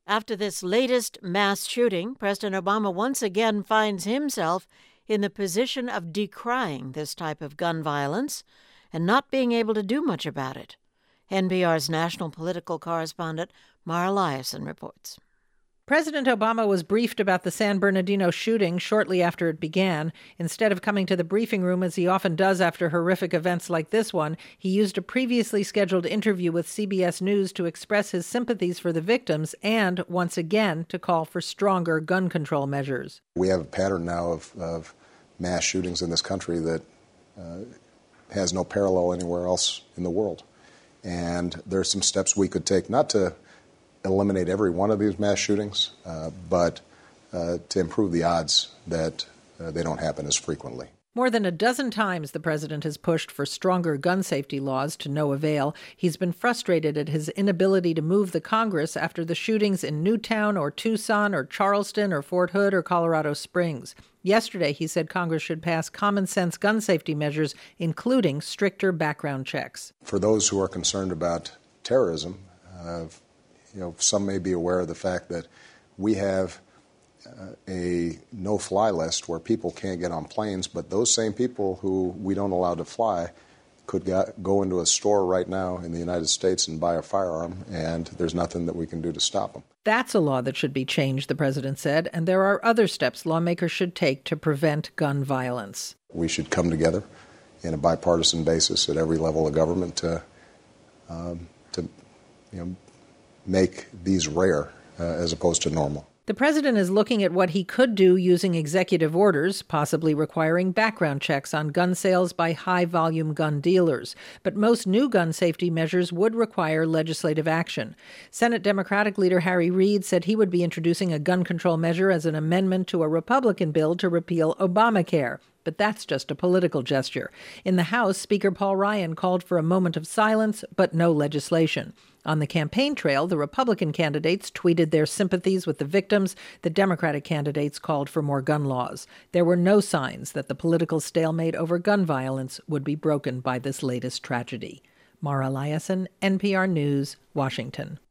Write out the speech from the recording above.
After this latest mass shooting, President Obama once again finds himself in the position of decrying this type of gun violence and not being able to do much about it. NPR's national political correspondent Mara Liasson reports. President Obama was briefed about the San Bernardino shooting shortly after it began. Instead of coming to the briefing room, as he often does after horrific events like this one, he used a previously scheduled interview with CBS News to express his sympathies for the victims and, once again, to call for stronger gun control measures. We have a pattern now of mass shootings in this country that has no parallel anywhere else in the world. And there are some steps we could take, not to eliminate every one of these mass shootings, but to improve the odds that they don't happen as frequently. More than a dozen times the president has pushed for stronger gun safety laws to no avail. He's been frustrated at his inability to move the Congress after the shootings in Newtown or Tucson or Charleston or Fort Hood or Colorado Springs. Yesterday, he said Congress should pass common-sense gun safety measures, including stricter background checks. For those who are concerned about terrorism, some may be aware of the fact that we have a no-fly list where people can't get on planes, but those same people who we don't allow to fly could go into a store right now in the United States and buy a firearm, and there's nothing that we can do to stop them. That's a law that should be changed, the president said, and there are other steps lawmakers should take to prevent gun violence. We should come together in a bipartisan basis at every level of government to make these rare as opposed to normal. The president is looking at what he could do using executive orders, possibly requiring background checks on gun sales by high-volume gun dealers. But most new gun safety measures would require legislative action. Senate Democratic leader Harry Reid said he would be introducing a gun control measure as an amendment to a Republican bill to repeal Obamacare. But that's just a political gesture. In the House, Speaker Paul Ryan called for a moment of silence, but no legislation. On the campaign trail, the Republican candidates tweeted their sympathies with the victims. The Democratic candidates called for more gun laws. There were no signs that the political stalemate over gun violence would be broken by this latest tragedy. Mara Liasson, NPR News, Washington.